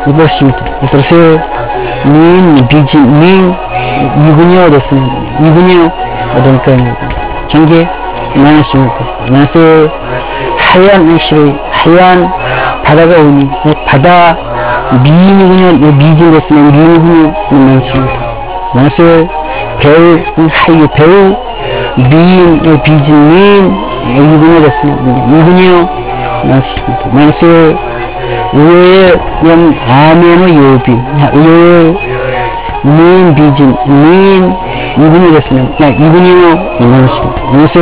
이것입니다. 그래서 민 비진 민 이군요 됐습니다. 이군요 그러니까 경계 많았습니다. 그래서 하얀 날씨로 하얀 바다가 오니 바다 미인이군요 미진 됐으면 미인이군요 많습니다. 그래서 배우 하유 배우 미인 비진 민 이군요 됐으면 이군요 많습니다. 그래서 의외의 영 아멘의 요비 의외의 민 비진 민 이군요 됐으면 이군요 많습니다. 그래서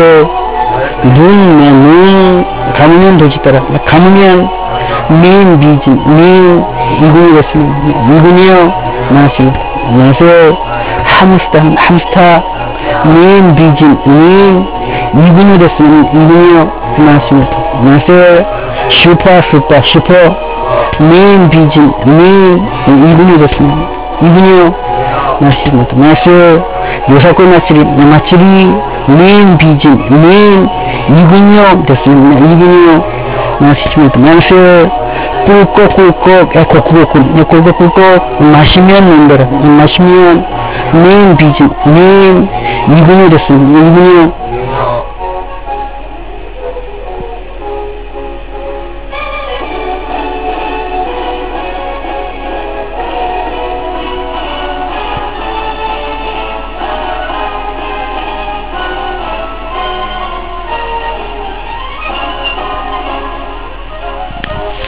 눈 감으면 도지 따라 감으면 민 비진 민 이군요 됐으면 이군요 많습니다. 그래서 함스터 민 비진 민 이군요 됐으면 이군요 많습니다. 그래서 슈퍼 민 비진 민 이군요 됐습니다. 이군요 많습니다. 그래서 요사코 마치리 민 비진 민 이군요 됐습니다. 이군요 많습니다. 그래서 꿀꺽 마시면 논더라 마시면 민 비진 민 이군요 됐습니다. 이군요